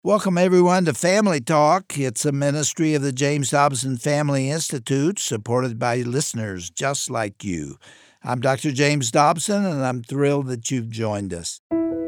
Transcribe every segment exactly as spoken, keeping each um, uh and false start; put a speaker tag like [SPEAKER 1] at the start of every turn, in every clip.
[SPEAKER 1] Welcome, everyone, to Family Talk. It's a ministry of the James Dobson Family Institute, supported by listeners just like you. I'm Doctor James Dobson, and I'm thrilled that you've joined us.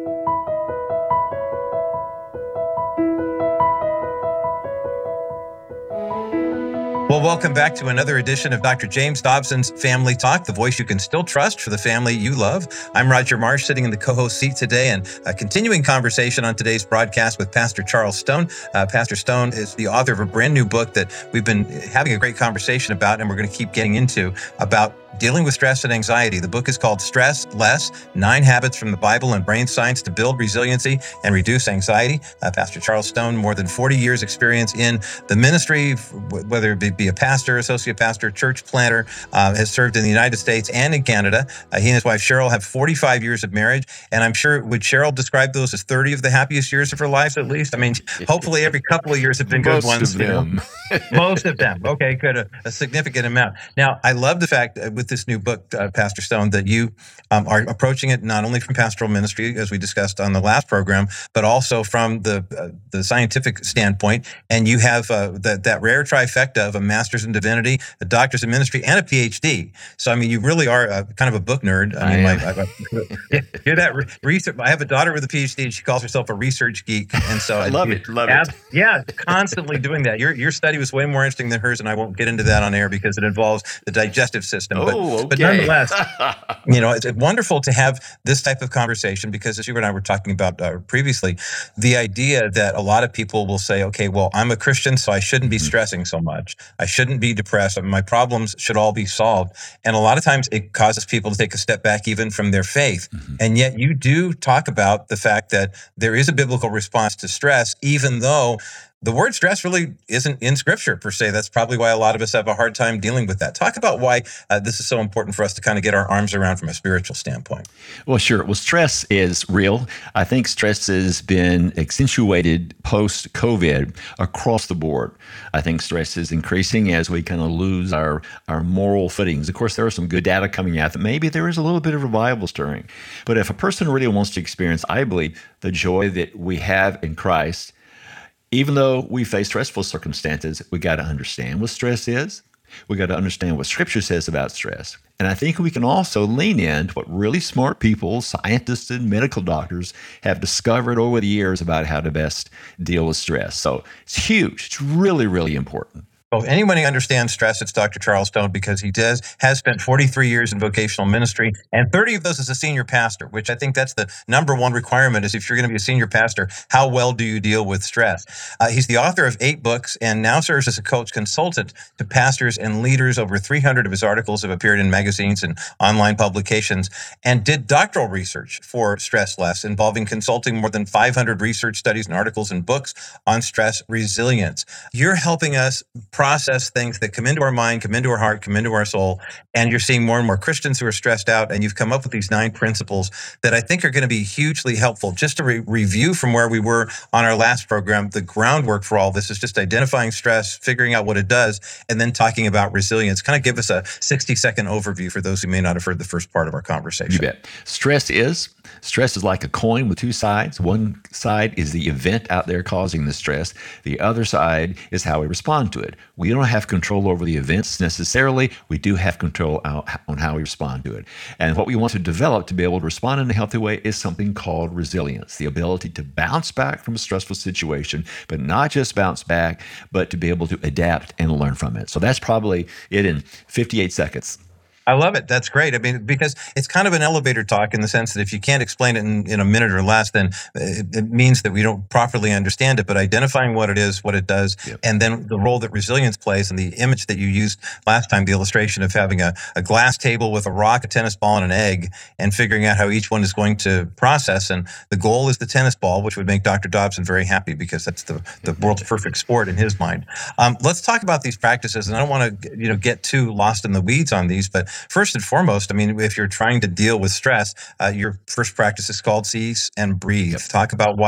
[SPEAKER 2] Well, welcome back to another edition of Doctor James Dobson's Family Talk, the voice you can still trust for the family you love. I'm Roger Marsh, sitting in the co-host seat today, and a continuing conversation on today's broadcast with Pastor Charles Stone. Uh, Pastor Stone is the author of a brand new book that we've been having a great conversation about, and we're going to keep getting into, about dealing with stress and anxiety. The book is called Stress Less, Nine Habits from the Bible and Brain Science to Build Resiliency and Reduce Anxiety. Uh, Pastor Charles Stone, more than forty years experience in the ministry, whether it be a pastor, associate pastor, church planter, uh, has served in the United States and in Canada. Uh, he and his wife Cheryl have forty-five years of marriage, and I'm sure, would Cheryl describe those as thirty of the happiest years of her life at least? I mean, hopefully every couple of years have been good
[SPEAKER 3] Most
[SPEAKER 2] ones.
[SPEAKER 3] of them.
[SPEAKER 2] You know? Most of them. Okay, good. A, a significant amount. Now, I love the fact that with this new book, uh, Pastor Stone, that you um, are approaching it not only from pastoral ministry, as we discussed on the last program, but also from the uh, the scientific standpoint. And you have uh, that that rare trifecta of a master's in divinity, a doctor's in ministry, and a P H D. So, I mean, you really are a, kind of a book nerd. I, I mean,
[SPEAKER 3] am.
[SPEAKER 2] like, I, I, you're that re- research. I have a daughter with a P H D, and she calls herself a research geek. And so,
[SPEAKER 3] I love
[SPEAKER 2] you,
[SPEAKER 3] it. Love
[SPEAKER 2] ab-
[SPEAKER 3] it.
[SPEAKER 2] Yeah, constantly doing that. Your your study was way more interesting than hers, and I won't get into that on air because it involves the digestive system.
[SPEAKER 3] Oh,
[SPEAKER 2] but,
[SPEAKER 3] okay.
[SPEAKER 2] but nonetheless, you know, it's wonderful to have this type of conversation because, as you and I were talking about uh, previously, the idea that a lot of people will say, okay, well, I'm a Christian, so I shouldn't be
[SPEAKER 3] Mhm.
[SPEAKER 2] stressing so much. I shouldn't be depressed. I mean, my problems should all be solved. And a lot of times it causes people to take a step back even from their faith.
[SPEAKER 3] Mhm.
[SPEAKER 2] And yet you do talk about the fact that there is a biblical response to stress, even though the word stress really isn't in Scripture per se. That's probably why a lot of us have a hard time dealing with that. Talk about why uh, this is so important for us to kind of get our arms around from a spiritual standpoint.
[SPEAKER 3] Well, sure. Well, stress is real. I think stress has been accentuated post-COVID across the board. I think stress is increasing as we kind of lose our, our moral footings. Of course, there are some good data coming out that maybe there is a little bit of revival stirring. But if a person really wants to experience, I believe, the joy that we have in Christ, even though we face stressful circumstances, we got to understand what stress is. We got to understand what Scripture says about stress. And I think we can also lean into what really smart people, scientists and medical doctors, have discovered over the years about how to best deal with stress. So it's huge. It's really, really important.
[SPEAKER 2] Well, if anyone who understands stress, it's Doctor Charles Stone, because he does has spent forty-three years in vocational ministry, and thirty of those as a senior pastor, which I think that's the number one requirement is if you're going to be a senior pastor, how well do you deal with stress? Uh, he's the author of eight books and now serves as a coach consultant to pastors and leaders. Over three hundred of his articles have appeared in magazines and online publications, and did doctoral research for Stress Less, involving consulting more than five hundred research studies and articles and books on stress resilience. You're helping us process things that come into our mind, come into our heart, come into our soul, and you're seeing more and more Christians who are stressed out, and you've come up with these nine principles that I think are going to be hugely helpful. Just to re- review from where we were on our last program, the groundwork for all this is just identifying stress, figuring out what it does, and then talking about resilience. Kind of give us a sixty-second overview for those who may not have heard the first part of our conversation.
[SPEAKER 3] You bet. Stress is Stress is like a coin with two sides. One side is the event out there causing the stress. The other side is how we respond to it. We don't have control over the events necessarily. We do have control on how we respond to it. And what we want to develop to be able to respond in a healthy way is something called resilience, the ability to bounce back from a stressful situation, but not just bounce back, but to be able to adapt and learn from it. So that's probably it in fifty-eight seconds.
[SPEAKER 2] I love it. That's great. I mean, because it's kind of an elevator talk in the sense that if you can't explain it in, in a minute or less, then it, it means that we don't properly understand it. But identifying what it is, what it does, yep. and then the role that resilience plays, and the image that you used last time, the illustration of having a, a glass table with a rock, a tennis ball, and an egg, and figuring out how each one is going to process. And the goal is the tennis ball, which would make Doctor Dobson very happy because that's the, the world's perfect sport in his mind. Um, let's talk about these practices. And I don't want to you know, get too lost in the weeds on these, but first and foremost, I mean, if you're trying to deal with stress, uh, your first practice is called cease and breathe. Yep. Talk about why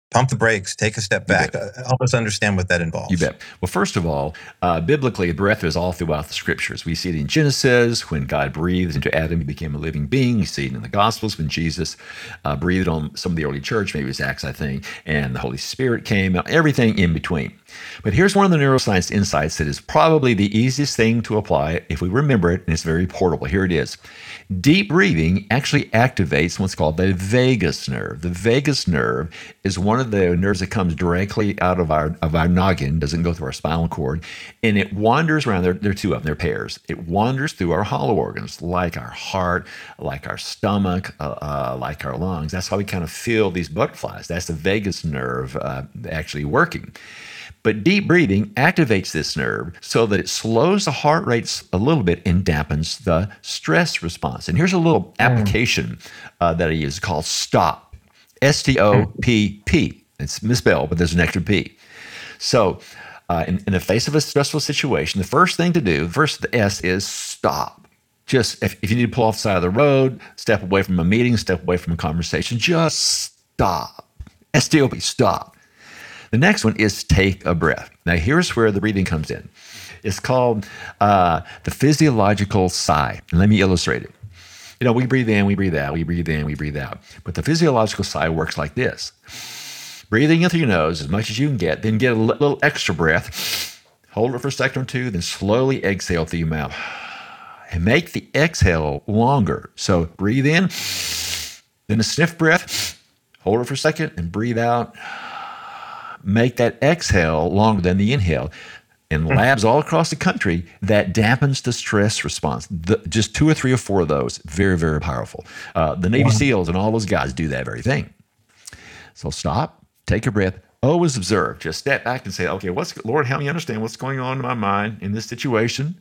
[SPEAKER 2] pump the brakes, take a step back. Uh, help us understand what that involves.
[SPEAKER 3] You bet. Well, first of all, uh, biblically, breath is all throughout the scriptures. We see it in Genesis when God breathed into Adam, he became a living being. We see it in the Gospels when Jesus uh, breathed on some of the early church, maybe it was Acts, I think, and the Holy Spirit came, everything in between. But here's one of the neuroscience insights that is probably the easiest thing to apply if we remember it, and it's very portable. Here it is. Deep breathing actually activates what's called the vagus nerve. The vagus nerve is one of the nerves that comes directly out of our of our noggin, doesn't go through our spinal cord, and it wanders around. There, there are two of them, they're pairs. It wanders through our hollow organs, like our heart, like our stomach, uh, uh, like our lungs. That's how we kind of feel these butterflies. That's the vagus nerve uh, actually working. But deep breathing activates this nerve so that it slows the heart rates a little bit and dampens the stress response. And here's a little application uh, that I use called STOP. S T O P P. It's misspelled, but there's an extra P. So uh, in, in the face of a stressful situation, the first thing to do, first the S is stop. Just if, if you need to pull off the side of the road, step away from a meeting, step away from a conversation, just stop. S T O P, stop. The next one is take a breath. Now, here's where the breathing comes in. It's called uh, the physiological sigh. And let me illustrate it. You know, we breathe in, we breathe out, we breathe in, we breathe out. But the physiological sigh works like this. Breathing in through your nose as much as you can get, then get a little extra breath, hold it for a second or two, then slowly exhale through your mouth. And make the exhale longer. So breathe in, then a sniff breath, hold it for a second, and breathe out. Make that exhale longer than the inhale. In labs all across the country, that dampens the stress response. The, just two or three or four of those, very, very powerful. Uh, the Navy wow. SEALs and all those guys do that very thing. So stop, take a breath, always observe. Just step back and say, okay, what's Lord, help me understand what's going on in my mind in this situation.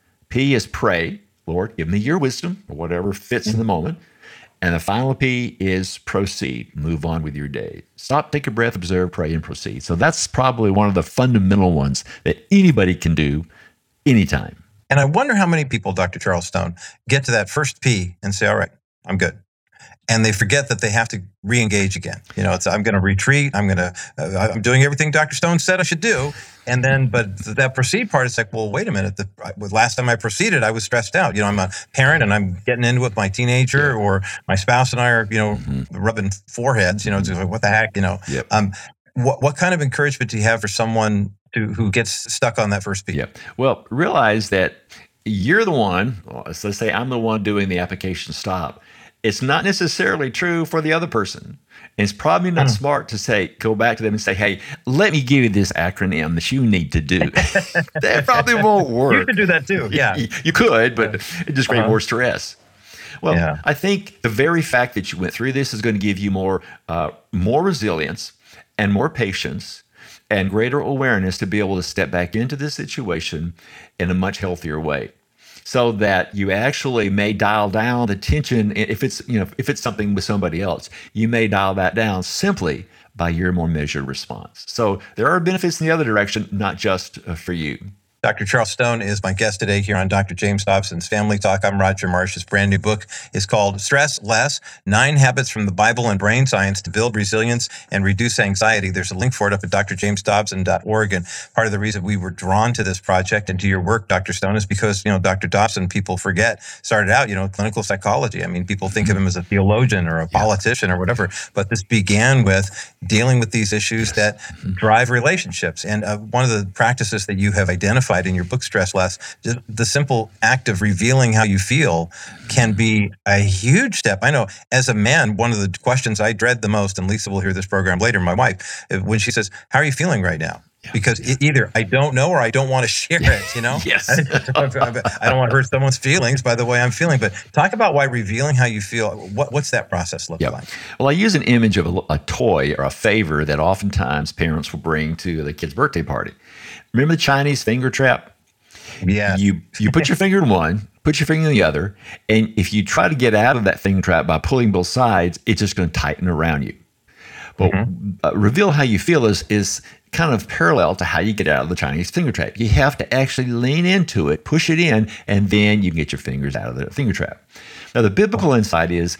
[SPEAKER 3] P is pray. Lord, give me your wisdom or whatever fits in the moment. And the final P is proceed. Move on with your day. Stop, take a breath, observe, pray, and proceed. So that's probably one of the fundamental ones that anybody can do anytime.
[SPEAKER 2] And I wonder how many people, Doctor Charles Stone, get to that first P and say, all right, I'm good. And they forget that they have to re-engage again. You know, it's I'm going to retreat. I'm going to, uh, I'm doing everything Doctor Stone said I should do. And then, but that proceed part is like, well, wait a minute. The last time I proceeded, I was stressed out. You know, I'm a parent and I'm getting into it with my teenager, yeah. or my spouse and I are, you know, mm-hmm. rubbing foreheads. You know, it's like, what the heck? You know,
[SPEAKER 3] yep.
[SPEAKER 2] um, what what kind of encouragement do you have for someone to who gets stuck on that first P?
[SPEAKER 3] Yeah. Well, realize that you're the one. So let's say I'm the one doing the application stop. It's not necessarily true for the other person. And it's probably not mm. smart to say, go back to them and say, hey, let me give you this acronym that you need to do. That probably won't work.
[SPEAKER 2] You could do that too. Yeah.
[SPEAKER 3] You, you could, but it just creates uh-huh. more stress. Well, yeah. I think the very fact that you went through this is going to give you more, uh, more resilience and more patience and greater awareness to be able to step back into this situation in a much healthier way. So that you actually may dial down the tension. If it's, you know, if it's something with somebody else, you may dial that down simply by your more measured response. So there are benefits in the other direction, not just uh, for you.
[SPEAKER 2] Doctor Charles Stone is my guest today here on Doctor James Dobson's Family Talk. I'm Roger Marsh. His brand new book is called Stress Less, Nine Habits from the Bible and Brain Science to Build Resilience and Reduce Anxiety. There's a link for it up at d r james dobson dot org. And part of the reason we were drawn to this project and to your work, Doctor Stone, is because, you know, Doctor Dobson, people forget, started out, you know, clinical psychology. I mean, people think of him as a theologian or a politician or whatever, but this began with dealing with these issues that drive relationships. And uh, one of the practices that you have identified in your book, Stress Less, just the simple act of revealing how you feel can be a huge step. I know as a man, one of the questions I dread the most, and Lisa will hear this program later, my wife, when she says, how are you feeling right now? Yeah. Because it, either I don't know or I don't want to share it, you know?
[SPEAKER 3] Yes.
[SPEAKER 2] I don't want to hurt someone's feelings by the way I'm feeling. But talk about why revealing how you feel, what, what's that process look yep. like?
[SPEAKER 3] Well, I use an image of a, a toy or a favor that oftentimes parents will bring to the kid's birthday party. Remember the Chinese finger trap?
[SPEAKER 2] Yeah.
[SPEAKER 3] You you put your finger in one, put your finger in the other, and if you try to get out of that finger trap by pulling both sides, it's just going to tighten around you. But mm-hmm. uh, reveal how you feel is is kind of parallel to how you get out of the Chinese finger trap. You have to actually lean into it, push it in, and then you can get your fingers out of the finger trap. Now, the biblical insight is,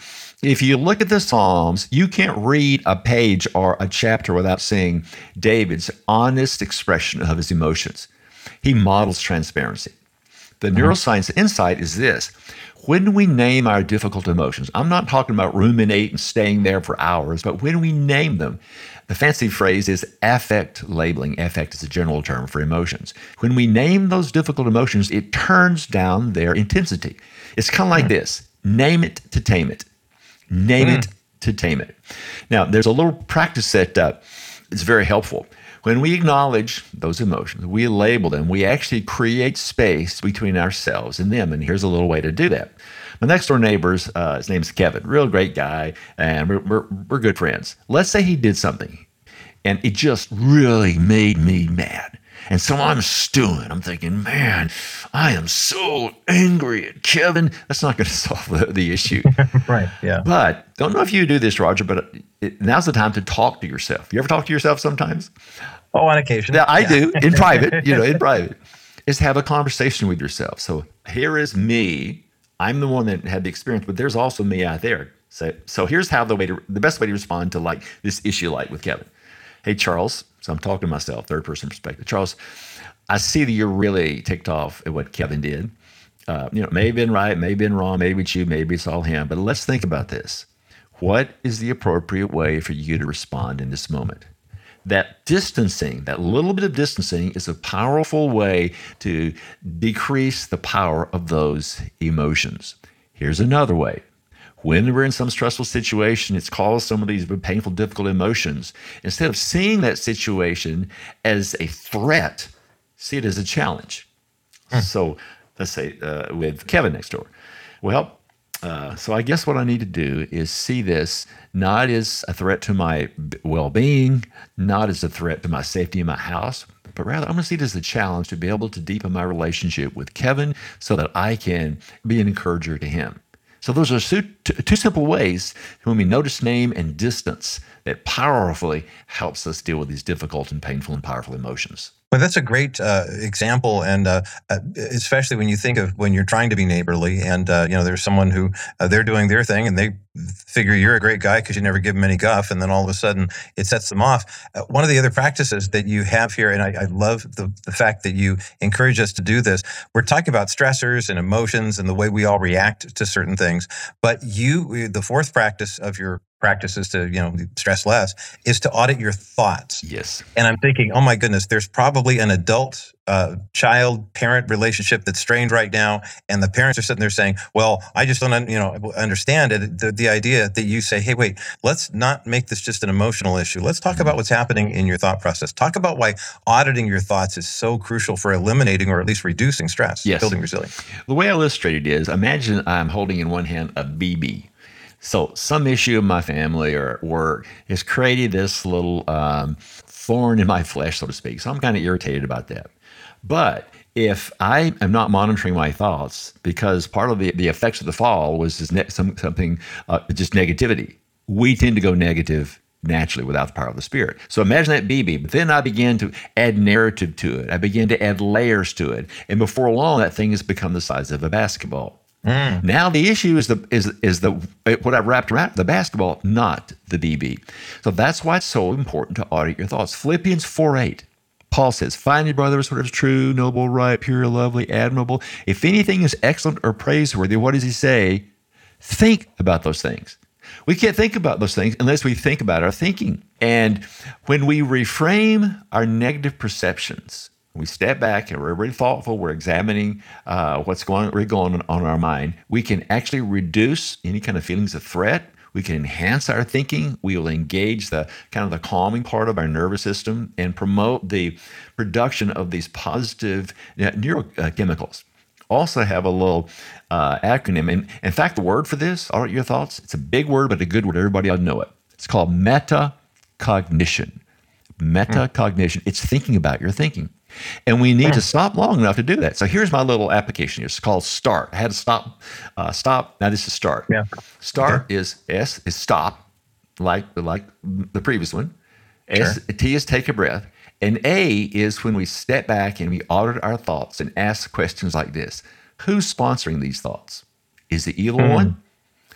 [SPEAKER 3] If you look at the Psalms, you can't read a page or a chapter without seeing David's honest expression of his emotions. He models transparency. The mm-hmm. neuroscience insight is this. When we name our difficult emotions, I'm not talking about ruminate and staying there for hours, but when we name them, the fancy phrase is affect labeling. Affect is a general term for emotions. When we name those difficult emotions, it turns down their intensity. It's kind of like mm. this. Name it to tame it. Name mm. it to tame it. Now, there's a little practice that uh, is very helpful. When we acknowledge those emotions, we label them, we actually create space between ourselves and them. And here's a little way to do that. My next door neighbor's, uh, his name's Kevin, real great guy, and we're, we're, we're good friends. Let's say he did something, and it just really made me mad. And so I'm stewing. I'm thinking, man, I am so angry at Kevin. That's not going to solve the, the issue.
[SPEAKER 2] Right, yeah.
[SPEAKER 3] But don't know if you do this, Roger, but it, now's the time to talk to yourself. You ever talk to yourself sometimes?
[SPEAKER 2] Oh, on occasion.
[SPEAKER 3] Yeah, I
[SPEAKER 2] yeah.
[SPEAKER 3] do, in private, you know, in private. Is have a conversation with yourself. So here is me. I'm the one that had the experience, but there's also me out there. So, so here's how the way to, the best way to respond to like this issue, like with Kevin. Hey, Charles. So I'm talking to myself, third person perspective. Charles, I see that you're really ticked off at what Kevin did. Uh, you know, maybe been right, maybe been wrong, maybe it's you, maybe it's all him. But let's think about this. What is the appropriate way for you to respond in this moment? That distancing, that little bit of distancing is a powerful way to decrease the power of those emotions. Here's another way. When we're in some stressful situation, it's caused some of these painful, difficult emotions. Instead of seeing that situation as a threat, see it as a challenge. Hmm. So let's say uh, with Kevin next door. Well, Uh, so I guess what I need to do is see this not as a threat to my well-being, not as a threat to my safety in my house, but rather I'm going to see it as a challenge to be able to deepen my relationship with Kevin so that I can be an encourager to him. So those are two, two simple ways when we notice, name, and distance that powerfully helps us deal with these difficult and painful and powerful emotions.
[SPEAKER 2] Well, that's a great uh, example, and uh, uh, especially when you think of when you're trying to be neighborly, and uh, you know, there's someone who uh, they're doing their thing, and they figure you're a great guy because you never give them any guff, and then all of a sudden it sets them off. Uh, one of the other practices that you have here, and I, I love the, the fact that you encourage us to do this. We're talking about stressors and emotions and the way we all react to certain things, but you, the fourth practice of your practices to, you know, stress less is to audit your thoughts.
[SPEAKER 3] Yes.
[SPEAKER 2] And I'm thinking, oh my goodness, there's probably an adult uh, child parent relationship that's strained right now. And the parents are sitting there saying, well, I just don't, you know, understand it. The, the idea that you say, hey, wait, let's not make this just an emotional issue. Let's talk about what's happening in your thought process. Talk about why auditing your thoughts is so crucial for eliminating or at least reducing stress,
[SPEAKER 3] yes.
[SPEAKER 2] building resilience.
[SPEAKER 3] The way I illustrate it is, imagine I'm holding in one hand a B B. So some issue in my family or at work has created this little um, thorn in my flesh, so to speak. So I'm kind of irritated about that. But if I am not monitoring my thoughts, because part of the, the effects of the fall was just ne- some, something, uh, just negativity, we tend to go negative naturally without the power of the Spirit. So imagine that B B, but then I began to add narrative to it. I began to add layers to it. And before long, that thing has become the size of a basketball. Mm. Now the issue is the is is the what I wrapped around the basketball, not the B B. So that's why it's so important to audit your thoughts. Philippians four eight, Paul says, "Find, brothers, what is true, noble, right, pure, lovely, admirable. If anything is excellent or praiseworthy," what does he say? Think about those things. We can't think about those things unless we think about our thinking. And when we reframe our negative perceptions, we step back and we're really thoughtful, we're examining uh, what's going, really going on, on our mind, we can actually reduce any kind of feelings of threat. We can enhance our thinking. We will engage the kind of the calming part of our nervous system and promote the production of these positive neurochemicals. Also have a little uh, acronym. And in fact, the word for this, audit your thoughts, it's a big word, but a good word. Everybody ought to know it. It's called metacognition. Metacognition. It's thinking about your thinking. And we need to stop long enough to do that. So here's my little application. It's called START. I had to stop. Uh, stop. Now this is START.
[SPEAKER 2] Yeah.
[SPEAKER 3] START
[SPEAKER 2] okay.
[SPEAKER 3] is S is stop, like like the previous one. S
[SPEAKER 2] sure.
[SPEAKER 3] T is take a breath. And A is when we step back and we audit our thoughts and ask questions like this: who's sponsoring these thoughts? Is it evil mm. one?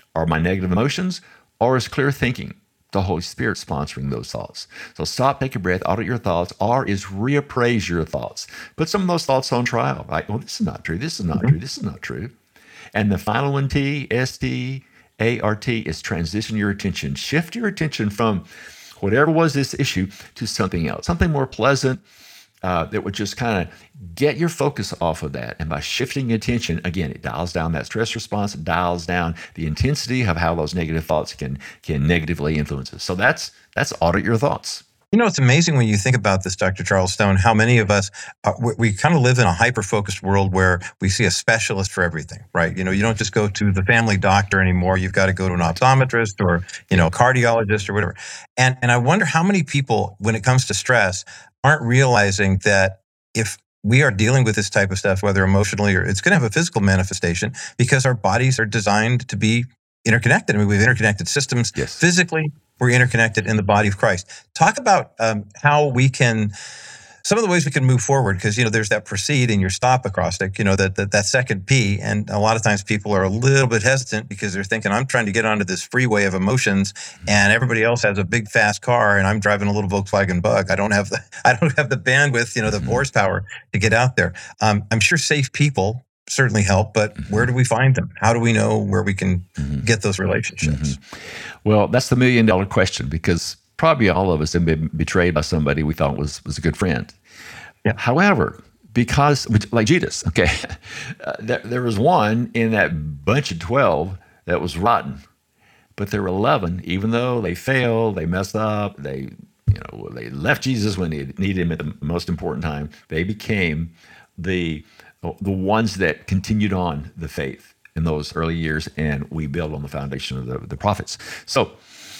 [SPEAKER 3] Are my negative emotions, or is clear thinking the Holy Spirit sponsoring those thoughts? So stop, take a breath, audit your thoughts. R is reappraise your thoughts. Put some of those thoughts on trial. Like, well, this is not true. This is not true. This is not true. And the final one, T, S T A R T, is transition your attention. Shift your attention from whatever was this issue to something else, something more pleasant, uh, that would just kind of get your focus off of that. And by shifting attention, again, it dials down that stress response, it dials down the intensity of how those negative thoughts can can negatively influence us. So that's that's audit your thoughts.
[SPEAKER 2] You know, it's amazing when you think about this, Doctor Charles Stone, how many of us, uh, we, we kind of live in a hyper-focused world where we see a specialist for everything, right? You know, you don't just go to the family doctor anymore. You've got to go to an optometrist or, you know, a cardiologist or whatever. And, and I wonder how many people, when it comes to stress, aren't realizing that if we are dealing with this type of stuff, whether emotionally or it's going to have a physical manifestation, because our bodies are designed to be interconnected. I mean, we have interconnected systems.
[SPEAKER 3] Yes.
[SPEAKER 2] Physically, we're interconnected in the body of Christ. Talk about um, how we can, some of the ways we can move forward, because, you know, there's that proceed and your stop acrostic, you know, that, that that second P. And a lot of times people are a little bit hesitant because they're thinking, I'm trying to get onto this freeway of emotions and everybody else has a big fast car and I'm driving a little Volkswagen Bug. I don't have the, I don't have the bandwidth, you know, the
[SPEAKER 3] Mm-hmm.
[SPEAKER 2] horsepower to get out there. Um, I'm sure safe people certainly help, but where do we find them? How do we know where we can
[SPEAKER 3] Mm-hmm.
[SPEAKER 2] get those relationships?
[SPEAKER 3] Well, that's the million dollar question, because probably all of us have been betrayed by somebody we thought was was a good friend.
[SPEAKER 2] Yeah.
[SPEAKER 3] However, because, like Judas, okay, uh, there, there was one in that bunch of twelve that was rotten, but there were eleven, even though they failed, they messed up, they, you know, they left Jesus when they needed him at the most important time. They became the the ones that continued on the faith in those early years, and we build on the foundation of the, the prophets. So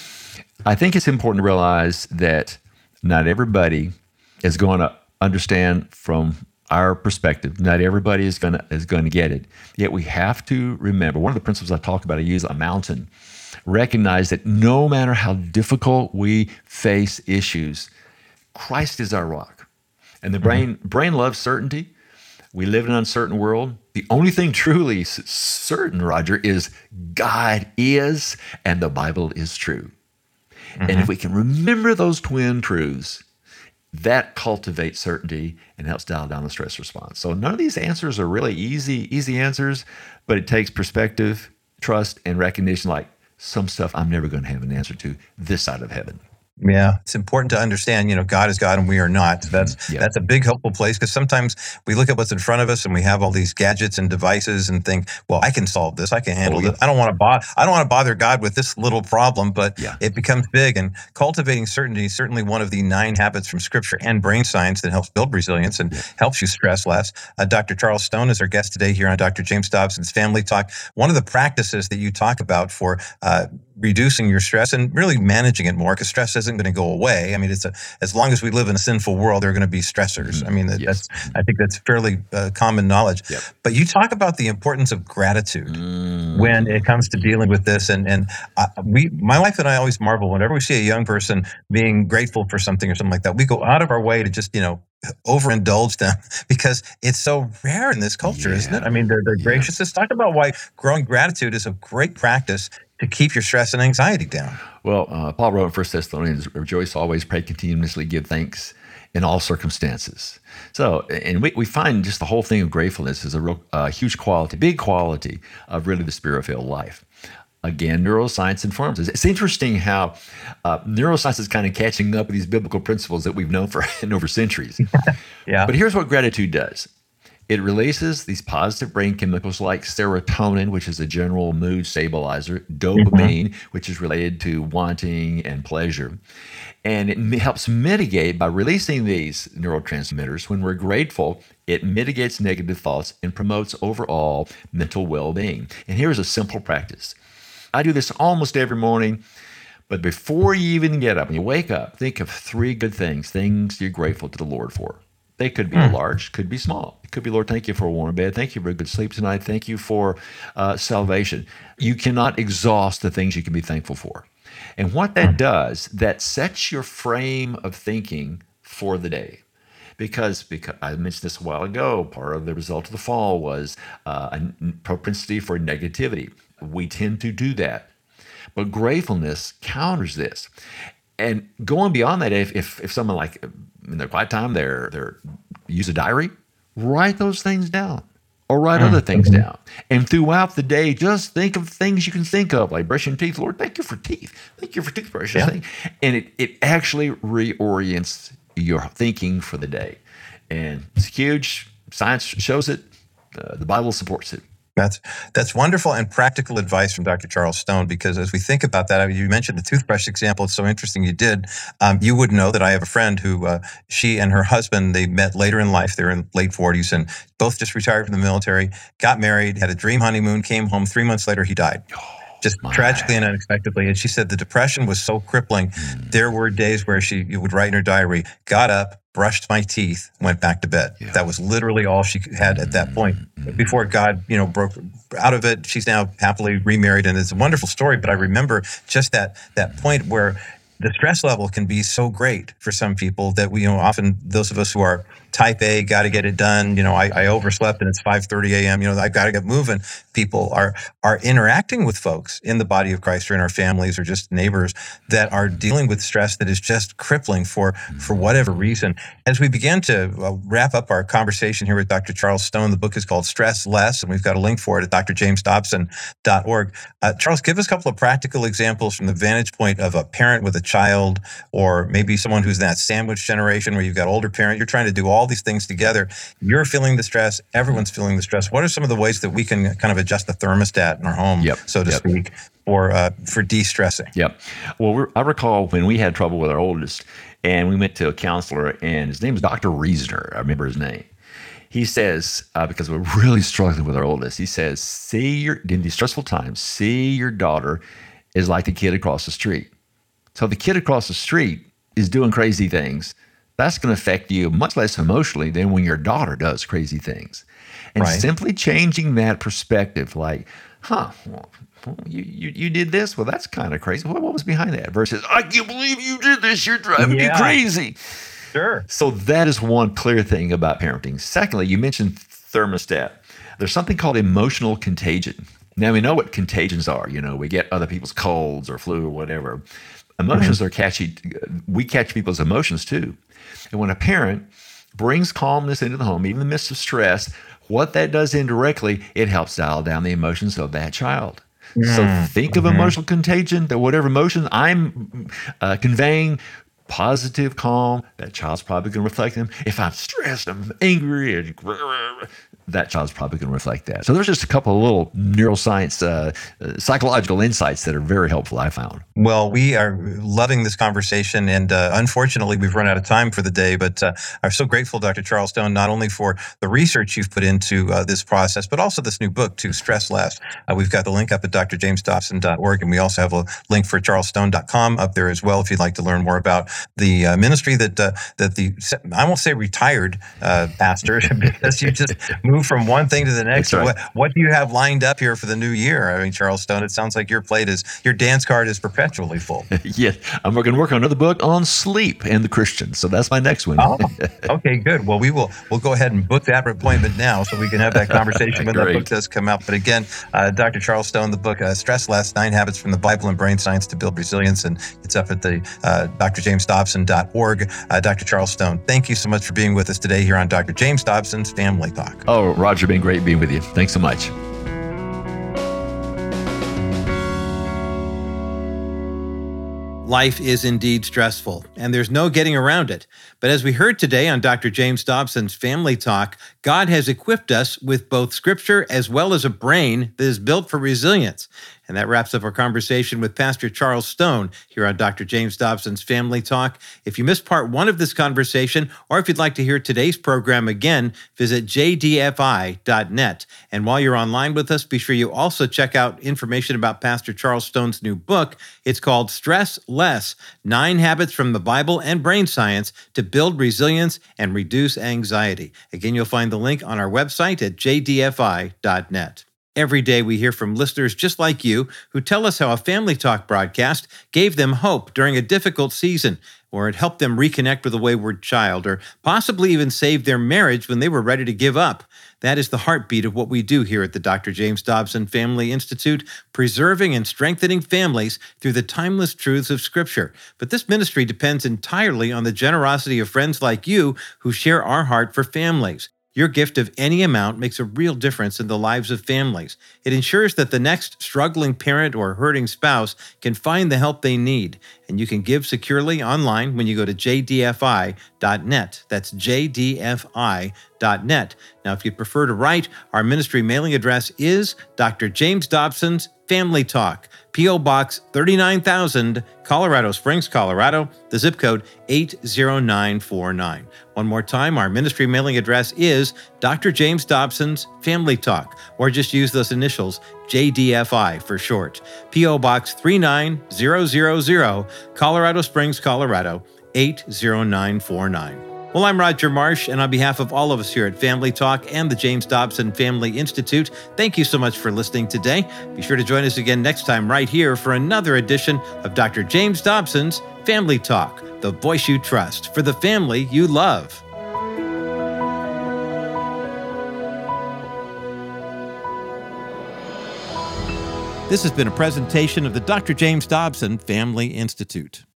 [SPEAKER 3] I think it's important to realize that not everybody is going to understand from our perspective. Not everybody is going to is going to get it. Yet we have to remember, one of the principles I talk about, I use a mountain. Recognize that no matter how difficult we face issues, Christ is our rock. And the brain brain loves certainty. We live in an uncertain world. The only thing truly s- certain, Roger, is God is and the Bible is true.
[SPEAKER 2] Mm-hmm.
[SPEAKER 3] And if we can remember those twin truths, that cultivates certainty and helps dial down the stress response. So none of these answers are really easy, easy answers, but it takes perspective, trust, and recognition. Like, some stuff I'm never going to have an answer to this side of heaven.
[SPEAKER 2] Yeah, it's important to understand, you know, God is God and we are not. That's
[SPEAKER 3] Yeah.
[SPEAKER 2] that's a big helpful place, because sometimes we look at what's in front of us and we have all these gadgets and devices and think, well, I can solve this. I can handle
[SPEAKER 3] Oh, yeah.
[SPEAKER 2] this. I don't want to bother. I don't want to bother God with this little problem, but
[SPEAKER 3] Yeah.
[SPEAKER 2] it becomes big. And cultivating certainty is certainly one of the nine habits from Scripture and brain science that helps build resilience and helps you stress less. Uh, Doctor Charles Stone is our guest today here on Doctor James Dobson's Family Talk. One of the practices that you talk about for uh, reducing your stress and really managing it more, because stress isn't going to go away. I mean, it's a, as long as we live in a sinful world, there are going to be stressors. I mean, that,
[SPEAKER 3] Yes.
[SPEAKER 2] that's I think that's fairly uh, common knowledge.
[SPEAKER 3] Yep.
[SPEAKER 2] But you talk about the importance of gratitude
[SPEAKER 3] Mm.
[SPEAKER 2] when it comes to dealing with this, and and uh, we, my wife and I, always marvel whenever we see a young person being grateful for something or something like that. We go out of our way to just, you know, overindulge them, because it's so rare in this culture,
[SPEAKER 3] Yeah.
[SPEAKER 2] isn't it? I mean, they're, they're
[SPEAKER 3] Yeah.
[SPEAKER 2] gracious. Let's talk about why growing gratitude is a great practice to keep your stress and anxiety down.
[SPEAKER 3] Well, uh, Paul wrote in First Thessalonians, rejoice always, pray continuously, give thanks in all circumstances. So, and we, we find just the whole thing of gratefulness is a real uh, huge quality, big quality of really the spirit-filled life. Again, neuroscience informs us. It's interesting how uh, neuroscience is kind of catching up with these biblical principles that we've known for over centuries.
[SPEAKER 2] Yeah.
[SPEAKER 3] But here's what gratitude does. It releases these positive brain chemicals like serotonin, which is a general mood stabilizer, dopamine, which is related to wanting and pleasure. And it mi- helps mitigate, by releasing these neurotransmitters, when we're grateful, it mitigates negative thoughts and promotes overall mental well-being. And here's a simple practice. I do this almost every morning. But before you even get up and you wake up, think of three good things, things you're grateful to the Lord for. They could be large, could be small. It could be, Lord, thank you for a warm bed. Thank you for a good sleep tonight. Thank you for uh, salvation. You cannot exhaust the things you can be thankful for. And what that does, that sets your frame of thinking for the day. Because, because I mentioned this a while ago, part of the result of the fall was uh, a n- propensity for negativity. We tend to do that. But gratefulness counters this. And going beyond that, if if, if someone like in their quiet time, they're they're use a diary, write those things down. Or write other things down. And throughout the day, just think of things you can think of, like brushing teeth. Lord, thank you for teeth. Thank you for toothbrushes.
[SPEAKER 2] Yeah.
[SPEAKER 3] And it, it actually reorients your thinking for the day. And it's huge. Science shows it. Uh, the Bible supports it.
[SPEAKER 2] That's that's wonderful and practical advice from Doctor Charles Stone, because as we think about that, I mean, you mentioned the toothbrush example. It's so interesting you did. Um, you would know that I have a friend who, uh, she and her husband, they met later in life. They're in late forties and both just retired from the military, got married, had a dream honeymoon, came home. Three months later, he died. Just
[SPEAKER 3] My.
[SPEAKER 2] tragically and unexpectedly. And she said the depression was so crippling. Mm. There were days where she would write in her diary, got up, brushed my teeth, went back to bed. Yeah. That was literally all she had at that point. Mm-hmm. Before God, you know, broke out of it, she's now happily remarried, and it's a wonderful story. But I remember just that that point where the stress level can be so great for some people that we, you know, often those of us who are type A, got to get it done. You know, I, I overslept and it's five thirty a.m. You know, I've got to get moving. People are are interacting with folks in the body of Christ or in our families or just neighbors that are dealing with stress that is just crippling for for whatever reason. As we begin to uh, wrap up our conversation here with Doctor Charles Stone, the book is called Stress Less, and we've got a link for it at d r james dobson dot org. Uh, Charles, give us a couple of practical examples from the vantage point of a parent with a child, or maybe someone who's in that sandwich generation where you've got older parent. You're trying to do all these things together. You're feeling the stress. Everyone's feeling the stress. What are some of the ways that we can kind of adjust the thermostat in our home,
[SPEAKER 3] yep.
[SPEAKER 2] so to
[SPEAKER 3] yep.
[SPEAKER 2] speak, for uh, for de-stressing?
[SPEAKER 3] Yep. Well, we're, I recall when we had trouble with our oldest, and we went to a counselor, and his name was Doctor Reasoner. I remember his name. He says, uh, because we're really struggling with our oldest, he says, see your, in these stressful times, see your daughter is like the kid across the street. So the kid across the street is doing crazy things. That's going to affect you much less emotionally than when your daughter does crazy things. And
[SPEAKER 2] right.
[SPEAKER 3] simply changing that perspective, like, huh, well, you, you you did this? Well, that's kind of crazy. What, what was behind that? Versus, I can't believe you did this. You're driving
[SPEAKER 2] yeah.
[SPEAKER 3] me crazy.
[SPEAKER 2] Sure.
[SPEAKER 3] So that is one clear thing about parenting. Secondly, you mentioned thermostat. There's something called emotional contagion. Now, we know what contagions are. You know, we get other people's colds or flu or whatever. Emotions mm-hmm. are catchy. We catch people's emotions too. And when a parent brings calmness into the home, even in the midst of stress, what that does indirectly, it helps dial down the emotions of that child. Mm-hmm. So think of emotional contagion, that whatever emotion I'm uh, conveying, positive, calm, that child's probably going to reflect them. If I'm stressed, I'm angry, and that child's probably going to reflect that. So there's just a couple of little neuroscience, uh, uh, psychological insights that are very helpful, I found.
[SPEAKER 2] Well, we are loving this conversation, and uh, unfortunately, we've run out of time for the day, but uh, I'm so grateful, Doctor Charles Stone, not only for the research you've put into uh, this process, but also this new book, too, Stress Less. Uh, we've got the link up at d r james dobson dot org, and we also have a link for charles stone dot com up there as well if you'd like to learn more about the uh, ministry that uh, that the, I won't say retired uh, pastor, because you just move from one thing to the next.
[SPEAKER 3] Right.
[SPEAKER 2] What, what do you have lined up here for the new year? I mean, Charles Stone, it sounds like your plate is, your dance card is perpetually full.
[SPEAKER 3] Yes, I'm going to work on another book on sleep and the Christian. So that's my next one.
[SPEAKER 2] Oh, okay, good. Well, we will we'll go ahead and book that appointment now so we can have that conversation when that book does come out. But again, uh, Doctor Charles Stone, the book uh, Stress Less, Nine Habits from the Bible and Brain Science to Build Resilience, and it's up at the uh, d r james dobson dot org. Uh, Doctor Charles Stone, thank you so much for being with us today here on Doctor James Dobson's Family Talk.
[SPEAKER 3] Oh, Roger, been great being with you. Thanks so much.
[SPEAKER 4] Life is indeed stressful, and there's no getting around it. But as we heard today on Doctor James Dobson's Family Talk, God has equipped us with both Scripture as well as a brain that is built for resilience. And that wraps up our conversation with Pastor Charles Stone here on Doctor James Dobson's Family Talk. If you missed part one of this conversation, or if you'd like to hear today's program again, visit j d f i dot net. And while you're online with us, be sure you also check out information about Pastor Charles Stone's new book. It's called Stress Less, Nine Habits from the Bible and Brain Science to Build Resilience and Reduce Anxiety. Again, you'll find the link on our website at j d f i dot net. Every day we hear from listeners just like you who tell us how a Family Talk broadcast gave them hope during a difficult season. or it helped them reconnect with a wayward child, or possibly even saved their marriage when they were ready to give up. That is the heartbeat of what we do here at the Doctor James Dobson Family Institute, preserving and strengthening families through the timeless truths of Scripture. But this ministry depends entirely on the generosity of friends like you who share our heart for families. Your gift of any amount makes a real difference in the lives of families. It ensures that the next struggling parent or hurting spouse can find the help they need. And you can give securely online when you go to j d f i dot net. That's j d f i dot net. Now, if you'd prefer to write, our ministry mailing address is Doctor James Dobson's Family Talk, P O. Box thirty-nine thousand, Colorado Springs, Colorado, the zip code eight zero nine four nine. One more time, our ministry mailing address is Doctor James Dobson's Family Talk, or just use those initials, J D F I for short. P O. Box three nine zero zero zero, Colorado Springs, Colorado, eight zero nine four nine. Well, I'm Roger Marsh, and on behalf of all of us here at Family Talk and the James Dobson Family Institute, thank you so much for listening today. Be sure to join us again next time right here for another edition of Doctor James Dobson's Family Talk, the voice you trust for the family you love. This has been a presentation of the Doctor James Dobson Family Institute.